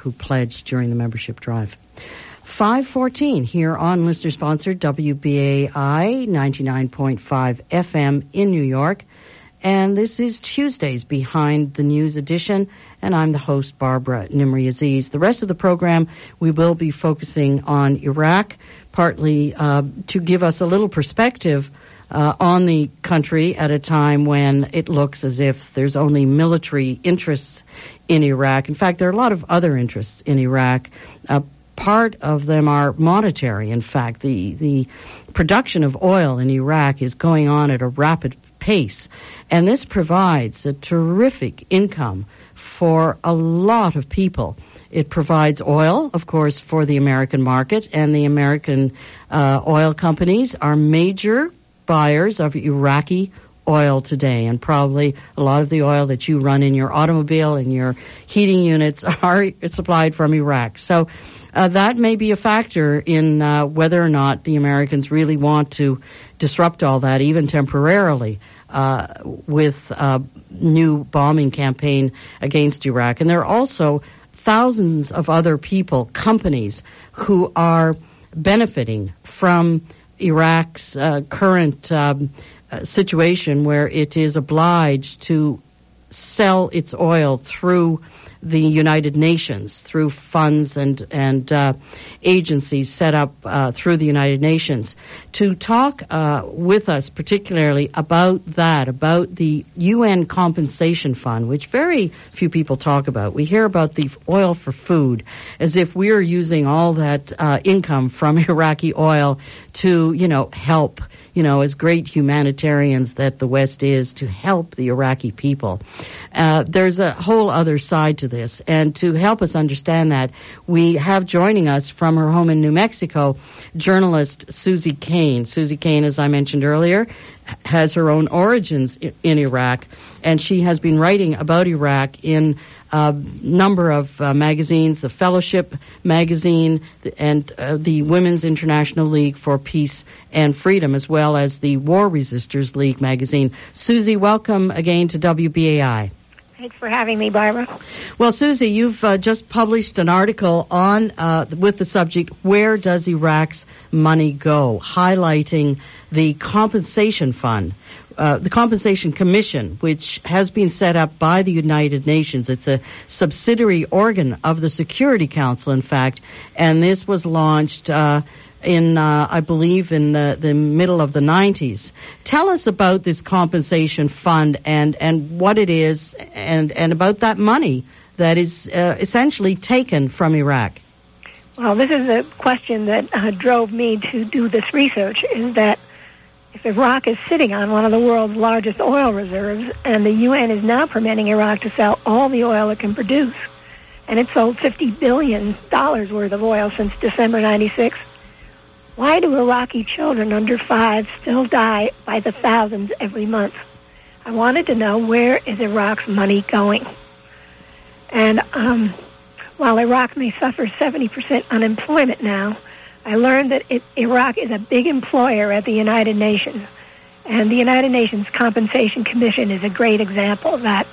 who pledged during the membership drive. 5:14 here on listener-sponsored WBAI 99.5 FM in New York. And this is Tuesday's Behind the News edition, and I'm the host, Barbara Nimri Aziz. The rest of the program, we will be focusing on Iraq, partly to give us a little perspective on the country at a time when it looks as if there's only military interests in Iraq. In fact, there are a lot of other interests in Iraq. Part of them are monetary. In fact, the production of oil in Iraq is going on at a rapid pace, and this provides a terrific income for a lot of people. It provides oil, of course, for the American market, and the American oil companies are major buyers of Iraqi oil today, and probably a lot of the oil that you run in your automobile and your heating units are supplied from Iraq. So that may be a factor in whether or not the Americans really want to disrupt all that, even temporarily, with a new bombing campaign against Iraq. And there are also thousands of other people, companies, who are benefiting from Iraq's current situation, where it is obliged to sell its oil through the United Nations, through funds and agencies set up through the United Nations. To talk with us particularly about that, about the UN Compensation Fund, which very few people talk about. We hear about the oil for food as if we're using all that income from Iraqi oil to, help, as great humanitarians that the West is, to help the Iraqi people. There's a whole other side to this. And to help us understand that, we have joining us from her home in New Mexico, journalist Susie Kane. Susie Kane, as I mentioned earlier, has her own origins in Iraq, and she has been writing about Iraq in a number of magazines, the Fellowship magazine and the Women's International League for Peace and Freedom, as well as the War Resisters League magazine. Susie, welcome again to WBAI. Thanks for having me, Barbara. Well, Susie, you've just published an article on with the subject, Where Does Iraq's Money Go?, highlighting the Compensation Fund, the Compensation Commission, which has been set up by the United Nations. It's a subsidiary organ of the Security Council, in fact, and this was launched I believe, in the middle of the 90s. Tell us about this compensation fund and what it is and about that money that is essentially taken from Iraq. Well, this is a question that drove me to do this research, is that if Iraq is sitting on one of the world's largest oil reserves, and the UN is now permitting Iraq to sell all the oil it can produce, and it sold $50 billion worth of oil since December 96, why do Iraqi children under 5 still die by the thousands every month? I wanted to know, where is Iraq's money going? And while Iraq may suffer 70% unemployment now, I learned that Iraq is a big employer at the United Nations. And the United Nations Compensation Commission is a great example of that.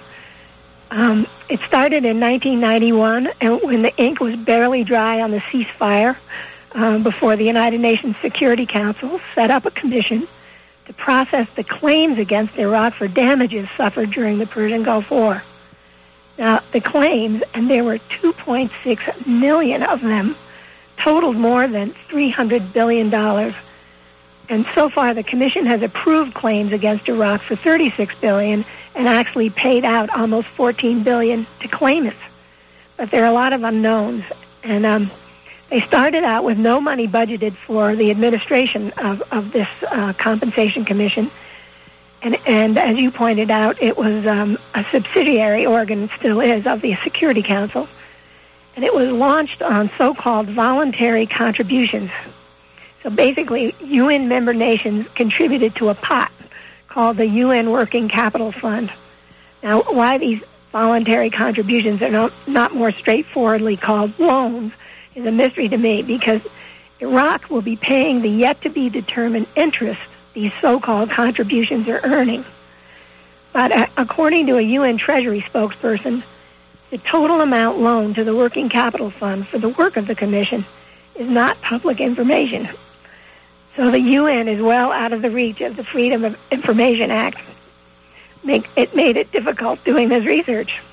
It started in 1991, and when the ink was barely dry on the ceasefire, before the United Nations Security Council set up a commission to process the claims against Iraq for damages suffered during the Persian Gulf War. Now, the claims, and there were 2.6 million of them, totaled more than $300 billion. And so far, the commission has approved claims against Iraq for $36 billion and actually paid out almost $14 billion to claimants. But there are a lot of unknowns. And they started out with no money budgeted for the administration of this compensation commission. And as you pointed out, it was a subsidiary organ, still is, of the Security Council. And it was launched on so-called voluntary contributions. So basically, UN member nations contributed to a pot called the UN Working Capital Fund. Now, why these voluntary contributions are not more straightforwardly called loans is a mystery to me, because Iraq will be paying the yet-to-be-determined interest these so-called contributions are earning. But according to a UN Treasury spokesperson, The total amount loaned to the Working Capital Fund for the work of the Commission is not public information. So the UN is well out of the reach of the Freedom of Information Act. It made it difficult doing this research.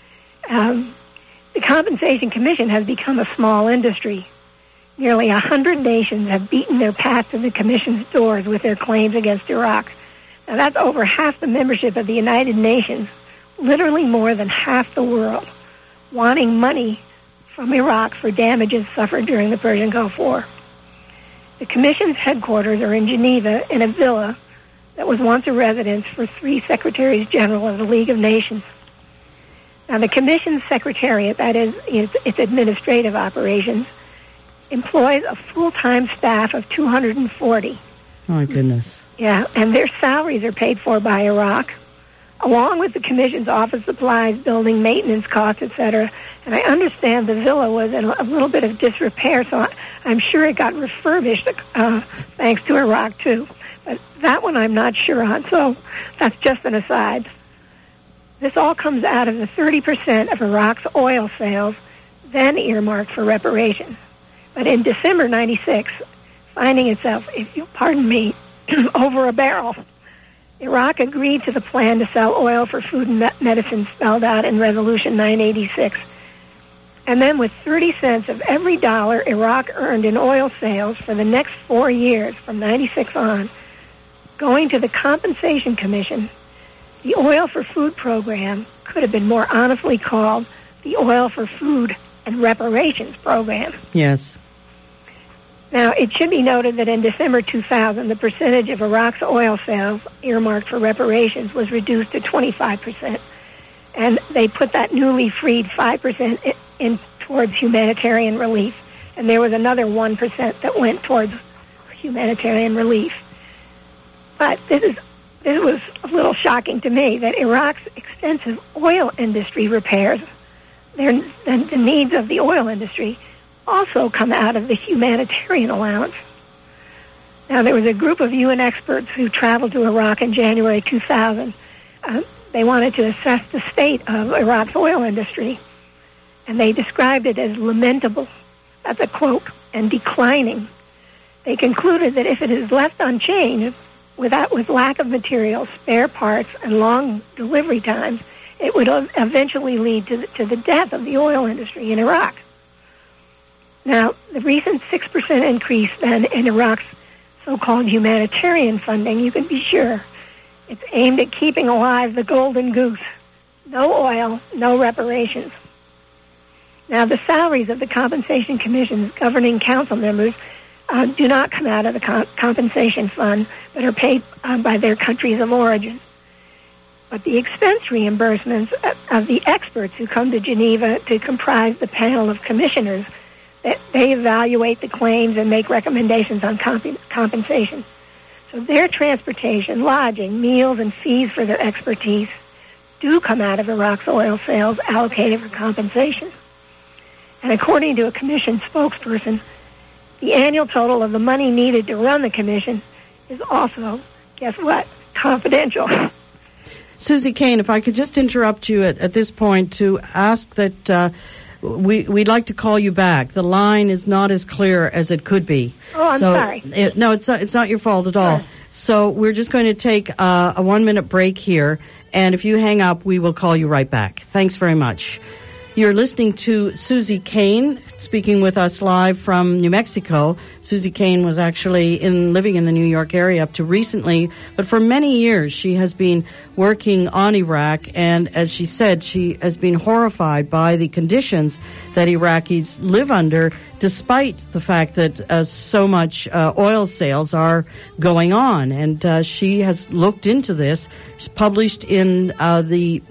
The Compensation Commission has become a small industry. Nearly 100 nations have beaten their path to the Commission's doors with their claims against Iraq. Now, that's over half the membership of the United Nations, literally more than half the world, wanting money from Iraq for damages suffered during the Persian Gulf War. The Commission's headquarters are in Geneva in a villa that was once a residence for 3 Secretaries General of the League of Nations. Now, the Commission's Secretariat, that is, its administrative operations, employs a full-time staff of 240. Oh, my goodness. Yeah, and their salaries are paid for by Iraq, along with the Commission's office supplies, building maintenance costs, etc. And I understand the villa was in a little bit of disrepair, so I'm sure it got refurbished thanks to Iraq, too. But that one I'm not sure on, so that's just an aside. This all comes out of the 30% of Iraq's oil sales then earmarked for reparations. But in December 96, finding itself, if you'll pardon me, over a barrel, Iraq agreed to the plan to sell oil for food and medicine spelled out in Resolution 986. And then with 30 cents of every dollar Iraq earned in oil sales for the next 4 years, from 96 on, going to the Compensation Commission, the Oil for Food program could have been more honestly called the Oil for Food and Reparations program. Yes. Now, it should be noted that in December 2000, the percentage of Iraq's oil sales earmarked for reparations was reduced to 25%. And they put that newly freed 5% in towards humanitarian relief. And there was another 1% that went towards humanitarian relief. But this was a little shocking to me that Iraq's extensive oil industry repairs, the needs of the oil industry, also come out of the humanitarian allowance. Now, there was a group of UN experts who traveled to Iraq in January 2000. They wanted to assess the state of Iraq's oil industry, and they described it as lamentable, that's a quote, and declining. They concluded that if it is left unchanged, with lack of materials, spare parts, and long delivery times, it would eventually lead to the death of the oil industry in Iraq. Now, the recent 6% increase then in Iraq's so-called humanitarian funding, you can be sure, it's aimed at keeping alive the golden goose. No oil, no reparations. Now, the salaries of the Compensation Commission's governing council members do not come out of the compensation fund, but are paid by their countries of origin. But the expense reimbursements of the experts who come to Geneva to comprise the panel of commissioners, that they evaluate the claims and make recommendations on compensation. So their transportation, lodging, meals, and fees for their expertise do come out of Iraq's oil sales allocated for compensation. And according to a commission spokesperson, the annual total of the money needed to run the commission is also, guess what, confidential. Susie Cain, if I could just interrupt you at this point to ask that we'd like to call you back. The line is not as clear as it could be. Oh, I'm sorry. No, it's not your fault at all. Sure. So we're just going to take a 1-minute break here, and if you hang up, we will call you right back. Thanks very much. You're listening to Susie Cain speaking with us live from New Mexico. Susie Cain was actually living in the New York area up to recently, but for many years she has been working on Iraq, and as she said, she has been horrified by the conditions that Iraqis live under, despite the fact that so much oil sales are going on. And she has looked into this. She's published in the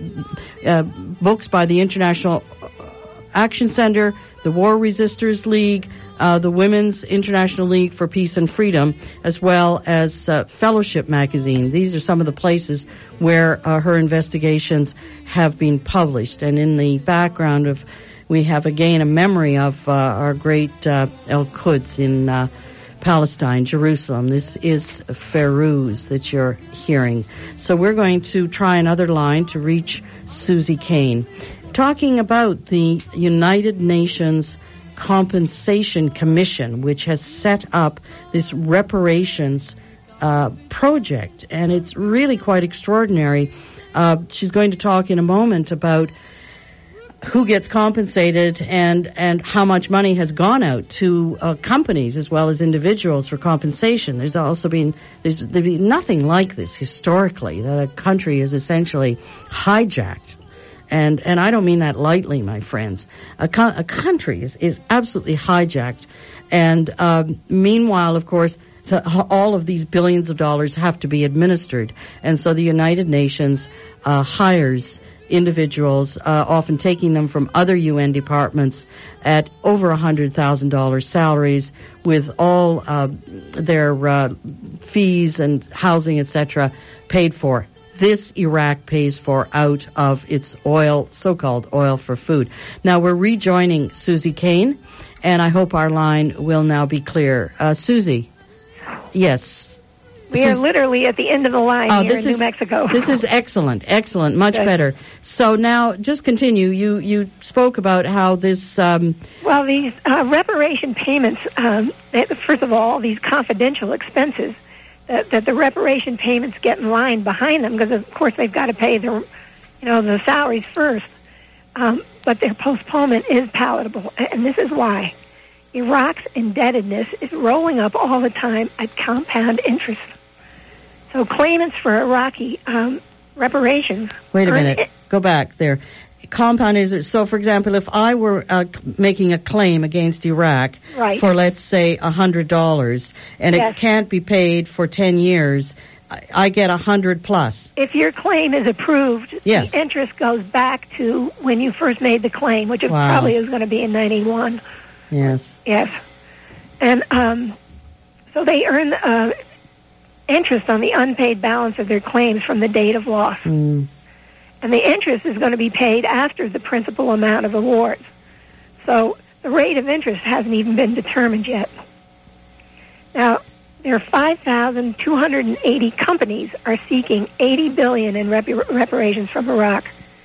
books by the International Action Center, the War Resisters League, the Women's International League for Peace and Freedom, as well as Fellowship Magazine. These are some of the places where her investigations have been published. And in the background we have again a memory of our great Al-Quds in Palestine, Jerusalem. This is Ferouz that you're hearing. So we're going to try another line to reach Susie Cain. talking about the United Nations Compensation Commission, which has set up this reparations project, and it's really quite extraordinary. She's going to talk in a moment about who gets compensated and how much money has gone out to companies as well as individuals for compensation. There's been nothing like this historically, that a country is essentially hijacked. And I don't mean that lightly, my friends. A country is absolutely hijacked. And meanwhile, of course, all of these billions of dollars have to be administered. And so the United Nations hires individuals, often taking them from other UN departments at over $100,000 salaries, with all their fees and housing, etc., paid for. This Iraq pays for out of its oil, so-called oil for food. Now we're rejoining Susie Kane, and I hope our line will now be clear. Susie, yes. We are literally at the end of the line here in New Mexico. This is excellent, much better. So now, just continue. You spoke about how this... well, these reparation payments, first of all, these confidential expenses, that the reparation payments get in line behind them, because of course they've got to pay the salaries first. But their postponement is palatable, and this is why. Iraq's indebtedness is rolling up all the time at compound interest. So claimants for Iraqi reparations... Wait a minute. Go back there. Compound is... So, for example, if I were making a claim against Iraq for, let's say, $100, and it can't be paid for 10 years, I get 100 plus. If your claim is approved, the interest goes back to when you first made the claim, which probably is going to be in 91. Yes. Yes. And so they earn... interest on the unpaid balance of their claims from the date of loss. And the interest is going to be paid after the principal amount of awards. So the rate of interest hasn't even been determined yet. Now, there are 5,280 companies are seeking $80 billion in reparations from Iraq.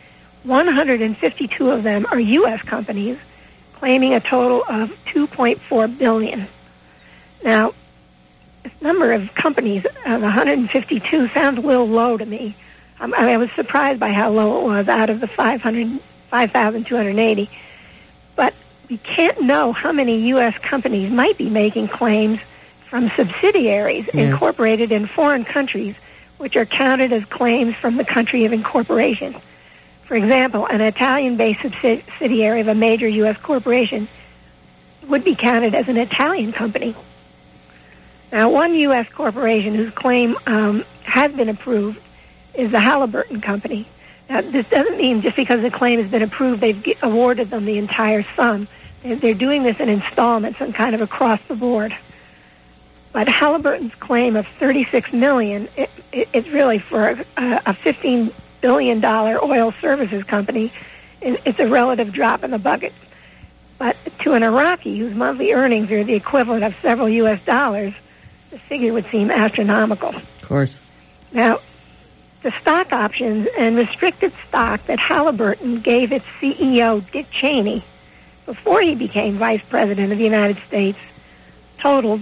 152 of them are U.S. companies, claiming a total of $2.4 billion. Now, this number of companies, 152, sounds a little low to me. I was surprised by how low it was out of the 5,280. But we can't know how many U.S. companies might be making claims from subsidiaries incorporated in foreign countries, which are counted as claims from the country of incorporation. For example, an Italian-based subsidiary of a major U.S. corporation would be counted as an Italian company. Now, one U.S. corporation whose claim has been approved is the Halliburton Company. Now, this doesn't mean just because the claim has been approved, they've awarded them the entire sum. They're doing this in installments and kind of across the board. But Halliburton's claim of $36 million, it's really for a $15 billion oil services company. It's a relative drop in the bucket. But to an Iraqi whose monthly earnings are the equivalent of several U.S. dollars, the figure would seem astronomical. Of course. Now, the stock options and restricted stock that Halliburton gave its CEO, Dick Cheney, before he became Vice President of the United States, totaled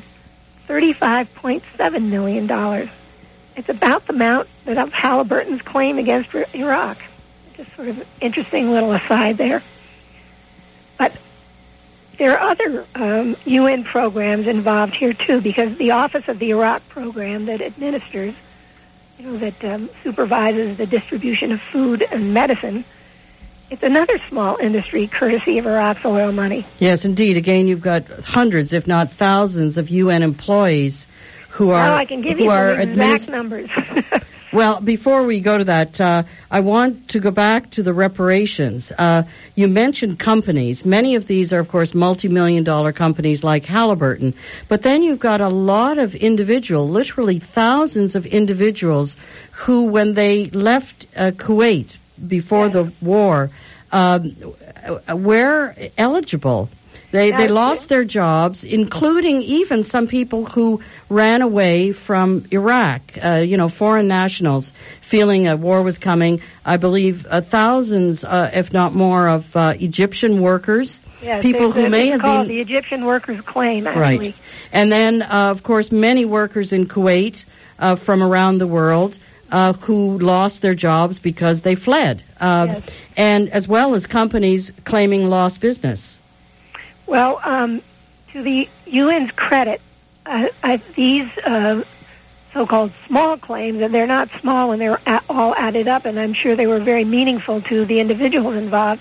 $35.7 million. It's about the amount that of Halliburton's claim against Iraq. Just sort of an interesting little aside there. But there are other UN programs involved here, too, because the Office of the Iraq Program that administers, that supervises the distribution of food and medicine, it's another small industry courtesy of Iraq's oil money. Yes, indeed. Again, you've got hundreds, if not thousands, of UN employees who are... Well, I can give you some exact numbers. Well, before we go to that, I want to go back to the reparations. You mentioned companies. Many of these are, of course, multi-million-dollar companies like Halliburton. But then you've got a lot of individuals, literally thousands of individuals, who, when they left Kuwait before the war, were eligible They lost their jobs, including even some people who ran away from Iraq, foreign nationals, feeling a war was coming. I believe thousands, if not more, of Egyptian workers, people who may have been... the Egyptian workers' claim, actually. Right. And then, of course, many workers in Kuwait from around the world who lost their jobs because they fled, and as well as companies claiming lost business. Well, to the UN's credit, these so-called small claims, and they're not small when they're all added up, and I'm sure they were very meaningful to the individuals involved,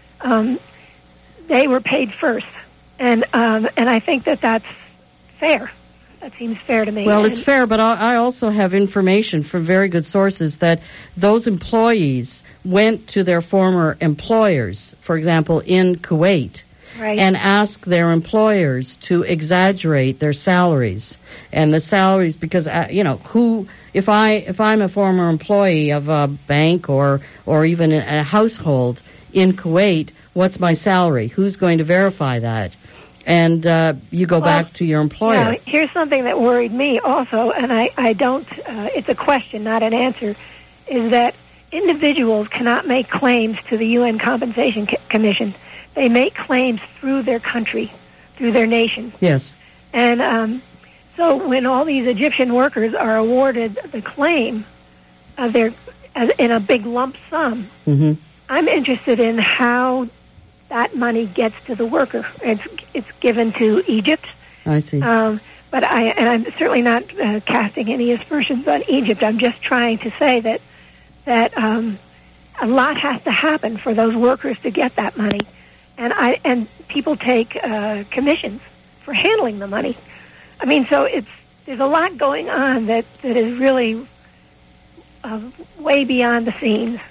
they were paid first. And I think that's fair. That seems fair to me. Well, it's fair, but I also have information from very good sources that those employees went to their former employers, for example, in Kuwait, and asked their employers to exaggerate their salaries. And the salaries, because, if I'm a former employee of a bank or even a household in Kuwait, what's my salary? Who's going to verify that? And you go back to your employer. Here's something that worried me also, and I don't, it's a question, not an answer, is that individuals cannot make claims to the UN Compensation Commission. They make claims through their country, through their nation. Yes. And so when all these Egyptian workers are awarded the claim in a big lump sum, I'm interested in how that money gets to the worker. It's given to Egypt. I see. But I'm certainly not casting any aspersions on Egypt. I'm just trying to say that a lot has to happen for those workers to get that money, and people take commissions for handling the money. I mean, so there's a lot going on that is really way beyond the scenes.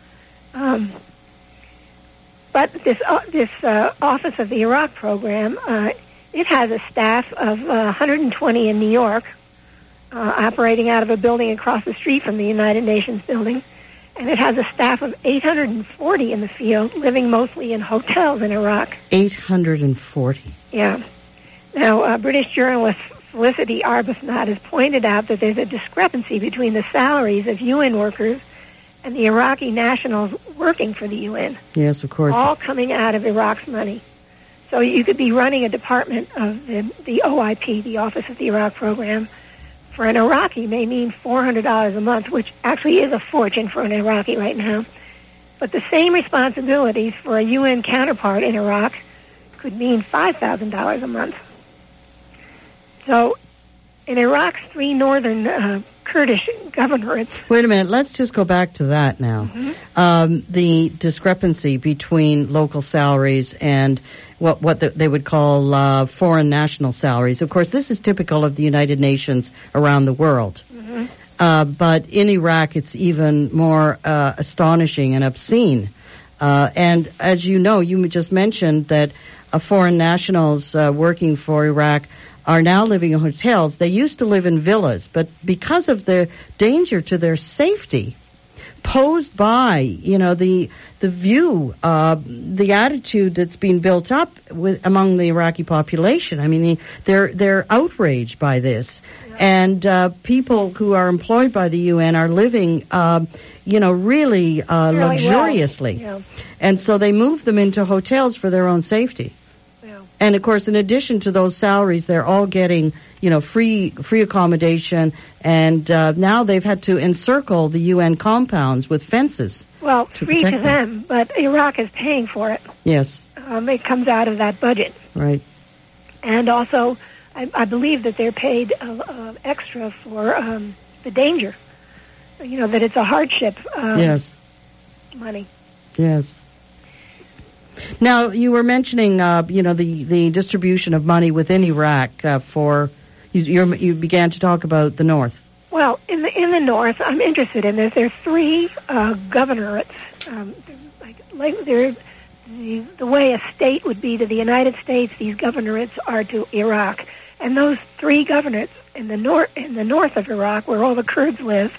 But this Office of the Iraq Program, it has a staff of 120 in New York, operating out of a building across the street from the United Nations building, and it has a staff of 840 in the field, living mostly in hotels in Iraq. 840? Yeah. Now, British journalist Felicity Arbuthnot has pointed out that there's a discrepancy between the salaries of UN workers and the Iraqi nationals working for the UN. Yes, of course. All coming out of Iraq's money. So you could be running a department of the OIP, the Office of the Iraq Program, for an Iraqi may mean $400 a month, which actually is a fortune for an Iraqi right now. But the same responsibilities for a UN counterpart in Iraq could mean $5,000 a month. So in Iraq's three northern Kurdish governorates... Wait a minute, let's just go back to that now. The discrepancy between local salaries and what they would call foreign national salaries. Of course, this is typical of the United Nations around the world. But in Iraq, it's even more astonishing and obscene. And as you know, you just mentioned that foreign nationals working for Iraq are now living in hotels. They used to live in villas, but because of the danger to their safety posed by, the view, the attitude that's been built up among the Iraqi population. I mean, they're outraged by this. And people who are employed by the UN are living, really luxuriously. Well. Yeah. And so they move them into hotels for their own safety. And, of course, in addition to those salaries, they're all getting, free accommodation. And now they've had to encircle the UN compounds with fences. Well, free to them, but Iraq is paying for it. Yes. It comes out of that budget. Right. And also, I believe that they're paid extra for the danger. That it's a hardship. Yes. Money. Yes. Now, you were mentioning, the distribution of money within Iraq for. You began to talk about the North. Well, in the North, I'm interested in this. There are three governorates, like they're the way a state would be to the United States. These governorates are to Iraq, and those three governorates in the north of Iraq, where all the Kurds live,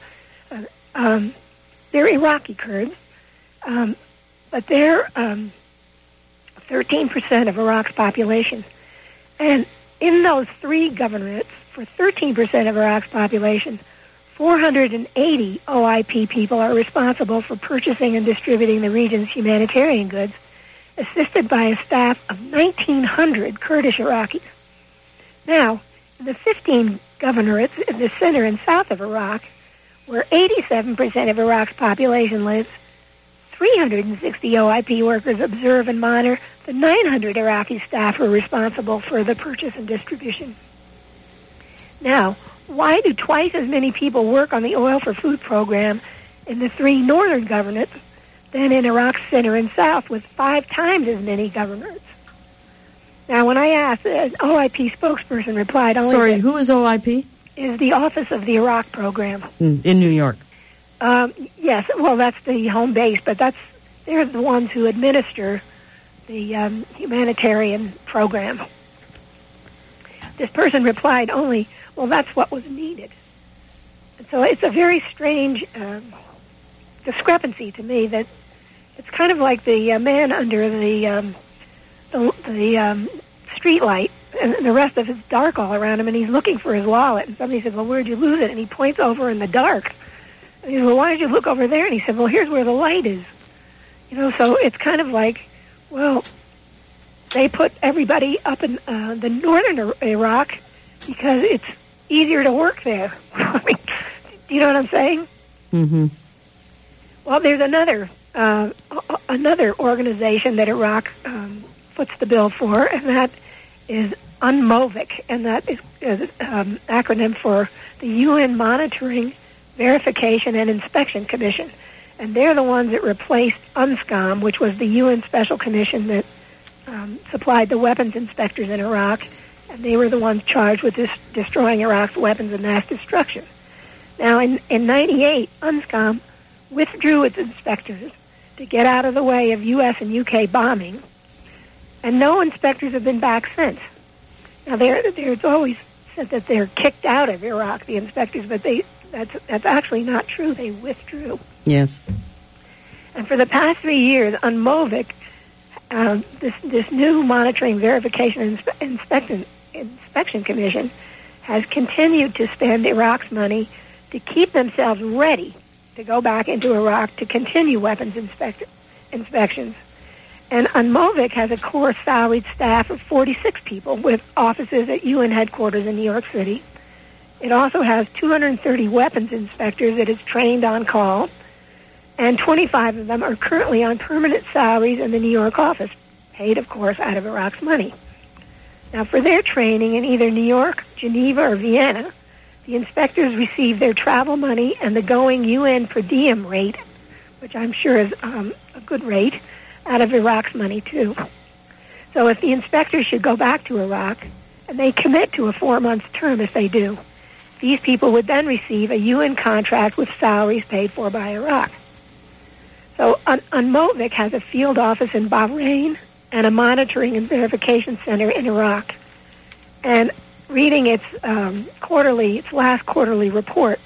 they're Iraqi Kurds, but they're 13% of Iraq's population. And in those three governorates, for 13% of Iraq's population, 480 OIP people are responsible for purchasing and distributing the region's humanitarian goods, assisted by a staff of 1,900 Kurdish Iraqis. Now, in the 15 governorates in the center and south of Iraq, where 87% of Iraq's population lives, 360 OIP workers observe and monitor the 900 Iraqi staff who are responsible for the purchase and distribution. Now, why do twice as many people work on the Oil for Food program in the three northern governorates than in Iraq's center and south, with 5 times as many governorates? Now, when I asked, an OIP spokesperson replied, Sorry, who is OIP? Is the Office of the Iraq Program. In New York. Yes, well, that's the home base, but they're the ones who administer the humanitarian program. This person replied only, well, that's what was needed. And so it's a very strange discrepancy to me that it's kind of like the man under the street light, and the rest of it's dark all around him, and he's looking for his wallet. And somebody said, well, where'd you lose it? And he points over in the dark. And he said, well, why did you look over there? And he said, well, here's where the light is. So it's kind of like, well, they put everybody up in the northern Iraq because it's easier to work there. Do you know what I'm saying? Mm-hmm. Well, there's another organization that Iraq foots the bill for, and that is UNMOVIC, and that is an acronym for the UN Monitoring, Verification, and Inspection Commission. And they're the ones that replaced UNSCOM, which was the UN Special Commission that supplied the weapons inspectors in Iraq, and they were the ones charged with destroying Iraq's weapons of mass destruction. Now, in 98, UNSCOM withdrew its inspectors to get out of the way of U.S. and U.K. bombing, and no inspectors have been back since. Now, there's always said that they're kicked out of Iraq, the inspectors, but that's actually not true. They withdrew. Yes. And for the past 3 years, UNMOVIC, this new Monitoring, Verification, and Inspection Commission has continued to spend Iraq's money to keep themselves ready to go back into Iraq to continue weapons inspections. And UNMOVIC has a core salaried staff of 46 people with offices at UN headquarters in New York City. It also has 230 weapons inspectors that is trained on call, and 25 of them are currently on permanent salaries in the New York office, paid, of course, out of Iraq's money. Now, for their training in either New York, Geneva, or Vienna, the inspectors receive their travel money and the going UN per diem rate, which I'm sure is a good rate, out of Iraq's money, too. So if the inspectors should go back to Iraq, and they commit to a 4-month term if they do, these people would then receive a UN contract with salaries paid for by Iraq. So UNMOVIC has a field office in Bahrain and a monitoring and verification center in Iraq. And reading its last quarterly report,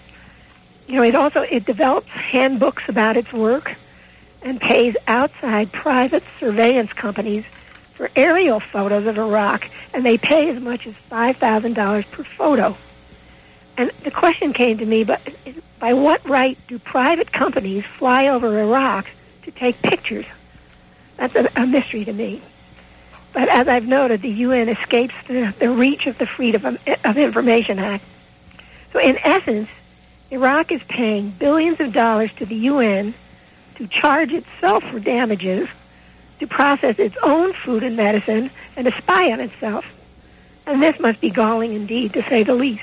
it develops handbooks about its work and pays outside private surveillance companies for aerial photos of Iraq, and they pay as much as $5,000 per photo. And the question came to me, but by what right do private companies fly over Iraq to take pictures? That's a mystery to me. But as I've noted, the UN escapes the reach of the Freedom of Information Act. So in essence, Iraq is paying billions of dollars to the UN to charge itself for damages, to process its own food and medicine, and to spy on itself. And this must be galling indeed, to say the least.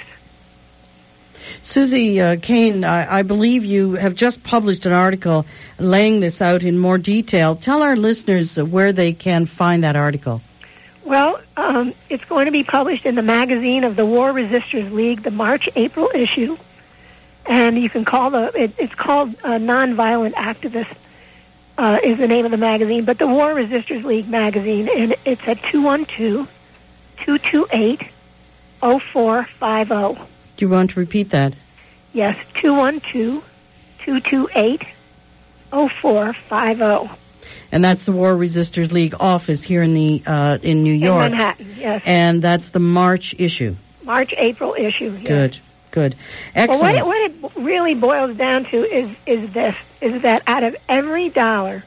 Susie Kane, I believe you have just published an article laying this out in more detail. Tell our listeners where they can find that article. Well, it's going to be published in the magazine of the War Resisters League, the March-April issue. And you can call it's called Nonviolent Activist is the name of the magazine, but the War Resisters League magazine, and it's at 212-228-0450. Do you want to repeat that? Yes, 212-228-0450. And that's the War Resisters League office here in New York. In Manhattan, yes. And that's the March issue. March-April issue, yes. Good. Excellent. Well, what it really boils down to is that out of every dollar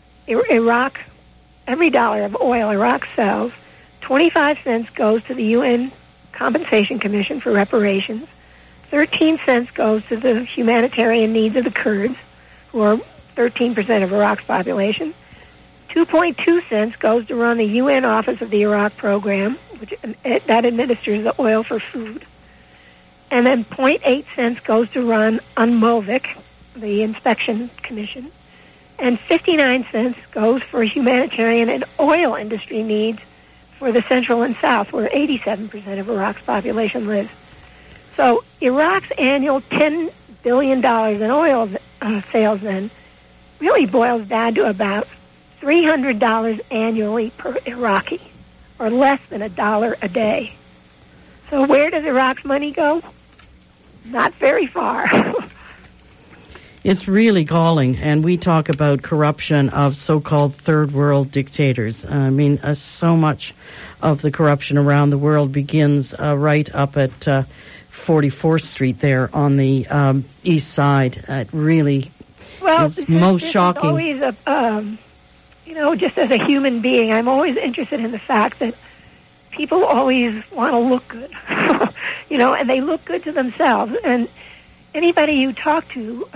every dollar of oil Iraq sells, 25 cents goes to the UN Compensation Commission for reparations, 13 cents goes to the humanitarian needs of the Kurds, who are 13% of Iraq's population, 2.2 cents goes to run the UN Office of the Iraq Program, that administers the oil for food, and then 0.8 cents goes to run UNMOVIC, the inspection commission, and 59 cents goes for humanitarian and oil industry needs for the Central and South, where 87% of Iraq's population lives. So Iraq's annual $10 billion in oil sales then really boils down to about $300 annually per Iraqi, or less than $1 a day. So where does Iraq's money go? Not very far. It's really galling, and we talk about corruption of so-called third world dictators. I mean, so much of the corruption around the world begins right up at 44th Street there on the east side. It really is most shocking. Is always just as a human being, I'm always interested in the fact that people always want to look good, and they look good to themselves. And anybody you talk to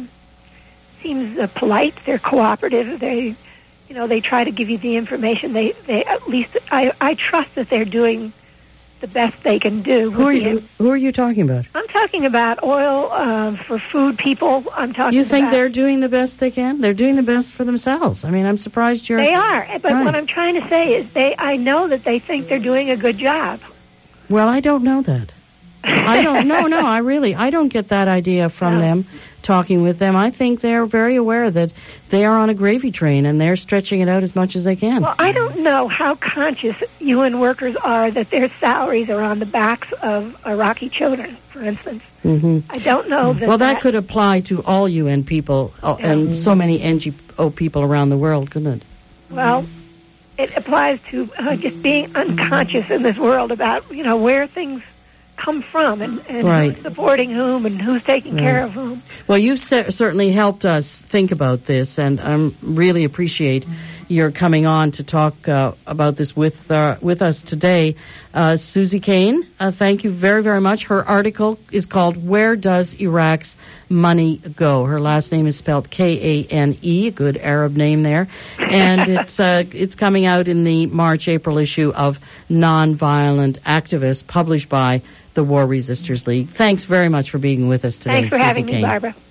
seems polite. They're cooperative. They try to give you the information. They at least I trust that they're doing the best they can do. Who are you talking about? I'm talking about oil for food people. You think they're doing the best they can? They're doing the best for themselves. I mean, I'm surprised you're... They are, but right. What I'm trying to say is I know that they think they're doing a good job. Well, I don't know that. I don't get that idea from them, talking with them. I think they're very aware that they are on a gravy train and they're stretching it out as much as they can. Well, I don't know how conscious UN workers are that their salaries are on the backs of Iraqi children, for instance. Mm-hmm. I don't know that... Well, that could apply to all UN people and so many NGO people around the world, couldn't it? Well, it applies to just being unconscious in this world about, where things come from and right. Who's supporting whom and who's taking care of whom. Well, you've certainly helped us think about this, and I really appreciate your coming on to talk about this with us today. Susie Kane, thank you very, very much. Her article is called "Where Does Iraq's Money Go?" Her last name is spelled Kane, a good Arab name there, and it's coming out in the March-April issue of Nonviolent Activist, published by the War Resisters League. Thanks very much for being with us today, Thanks for Susie having Kane. me, Barbara.